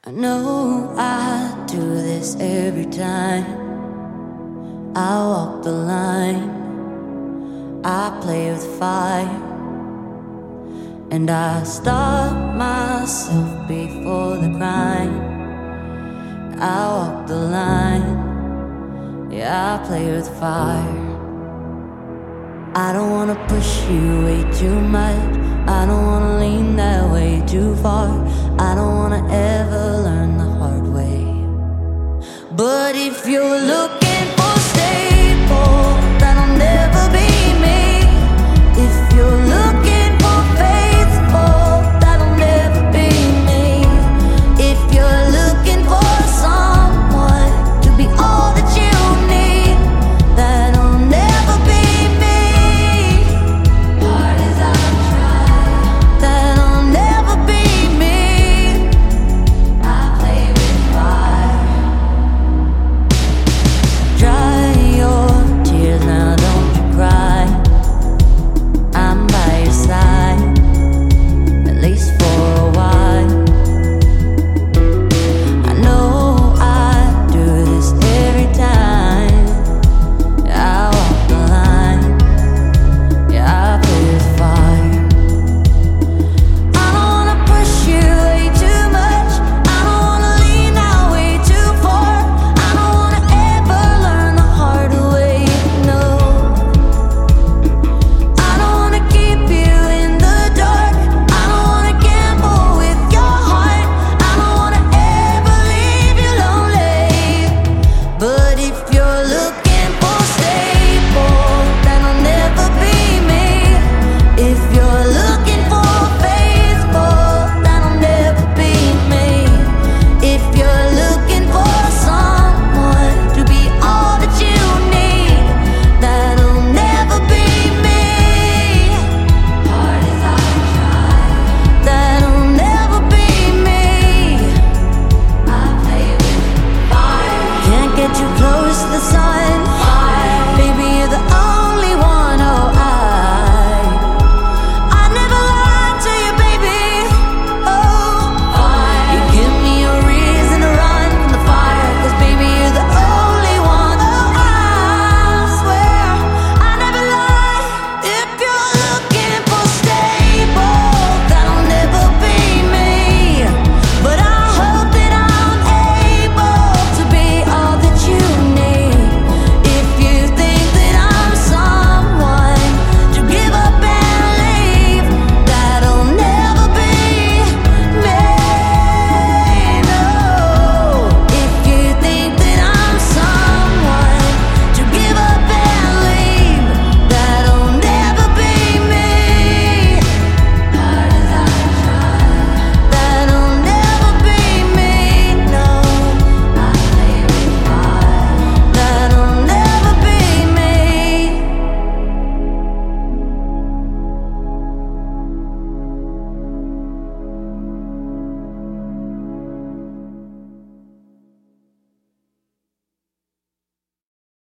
know I do this every time. I walk the line, I play with fire, and I stop myself before the crime. I walk the line, yeah, I play with fire. I don't wanna push you way too much, I don't wanna lean that way too far, I don't wanna ever learn the hard way. But if you're looking